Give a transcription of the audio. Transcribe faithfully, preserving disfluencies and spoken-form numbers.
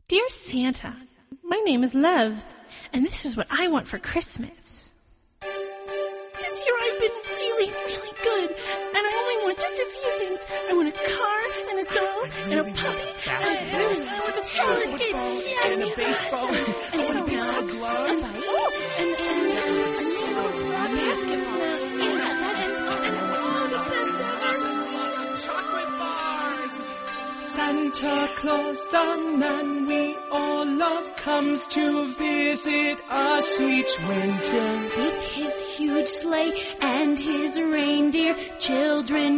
Dear Santa, my name is Love, and this is what I want for Christmas. This year I've been really, really good, and I only want just a few things. I want a car, and a doll, and a puppy, and a, and I want some roller skates, yeah, and a yeah, baseball, and and a baseball and glove, and oh, and and and a basketball, yeah, that and oh, the best ever. Chocolate bars. Santa Claus, the man we all love, comes to visit us each winter. With his huge sleigh and his reindeer, children